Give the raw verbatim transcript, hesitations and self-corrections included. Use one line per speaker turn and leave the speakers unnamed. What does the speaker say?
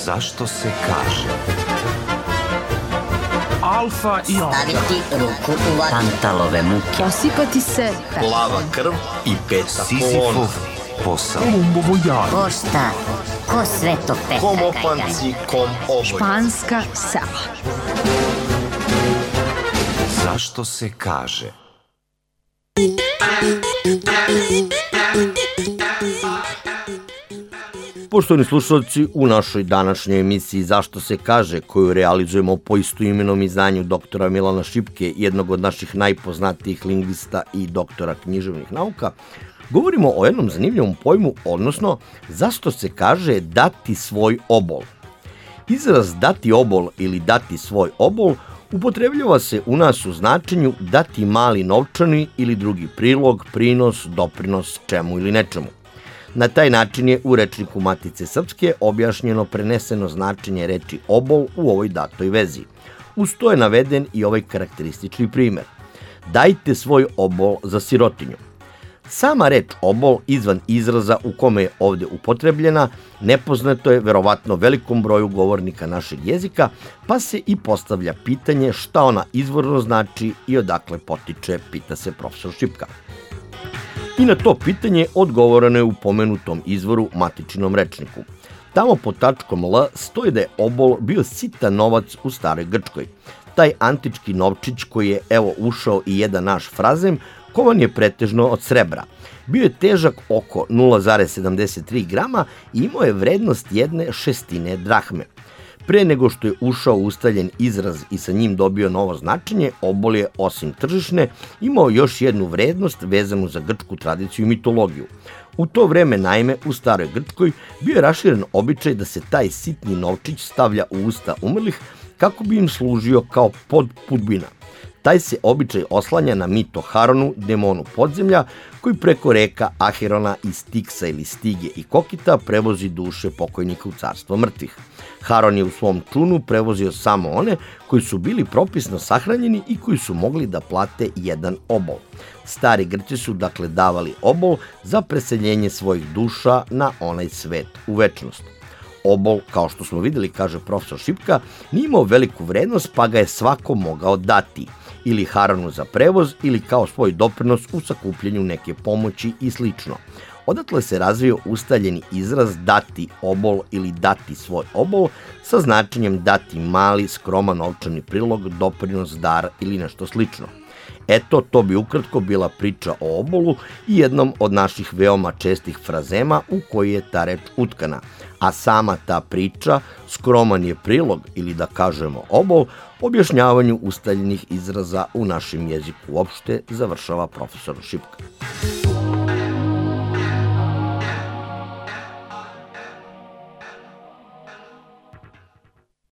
Zašto se kaže?
Alfa i omega.
Staviti ruku u vatru. Tantalove muke.
Posipati se.
Plava krv i peta
Sizifov posao.
Kolumbovo jaje.
Ko šta? Ko sve to peta?
Kom opanci, kom oboj.
Španska sela.
Zašto se kaže?
Poštovani slušalci, u našoj današnjoj emisiji Zašto se kaže, koju realizujemo po istoimenom izdanju doktora Milana Šipke, jednog od naših najpoznatijih lingvista i doktora književnih nauka, govorimo o jednom zanimljivom pojmu, odnosno zašto se kaže dati svoj obol. Izraz dati obol ili dati svoj obol upotrebljava se u nas u značenju dati mali novčani ili drugi prilog, prinos, doprinos čemu ili nečemu. Na taj način je u rečniku Matice Srpske objašnjeno preneseno značenje reči obol u ovoj datoj vezi. Uz to je naveden i ovaj karakteristični primer. Dajte svoj obol za sirotinju. Sama reč obol izvan izraza u kome je ovde upotrebljena nepoznato je verovatno velikom broju govornika našeg jezika, pa se i postavlja pitanje šta ona izvorno znači i odakle potiče, pita se profesor Šipka. I na to pitanje odgovoreno je u pomenutom izvoru matičinom rečniku. Tamo pod tačkom L stoji da je obol bio sitan novac u staroj Grčkoj. Taj antički novčić koji je evo ušao i jedan naš frazem, kovan je pretežno od srebra. Bio je težak oko nula zarez sedamdeset tri grama i imao je vrednost jedne šestine drahme. Pre nego što je ušao ustaljen izraz i sa njim dobio novo značenje, obol je, osim tržišne, imao još jednu vrednost vezanu za grčku tradiciju i mitologiju. U to vreme, naime, u staroj Grčkoj bio je raširen običaj da se taj sitni novčić stavlja u usta umrlih kako bi im služio kao podpudbina. Taj se običaj oslanja na mit o Haronu, demonu podzemlja, koji preko reka Ahirona i Stiksa ili Stige i Kokita prevozi duše pokojnika u carstvo mrtvih. Haron je u svom čunu prevozio samo one koji su bili propisno sahranjeni i koji su mogli da plate jedan obol. Stari Grci su dakle davali obol za preseljenje svojih duša na onaj svet u večnost. Obol, kao što smo videli, kaže profesor Šipka, nije imao veliku vrednost pa ga je svako mogao dati, ili Haronu za prevoz ili kao svoj doprinos u sakupljenju neke pomoći i slično. Odatle se razvio ustaljeni izraz dati obol ili dati svoj obol sa značenjem dati mali, skroman novčani prilog, doprinos, dar ili nešto slično. Eto, to bi ukratko bila priča o obolu i jednom od naših veoma čestih frazema u koji je ta reč utkana. A sama ta priča, skroman je prilog ili da kažemo obol, objašnjavanju ustaljenih izraza u našem jeziku uopšte završava profesor Šipka.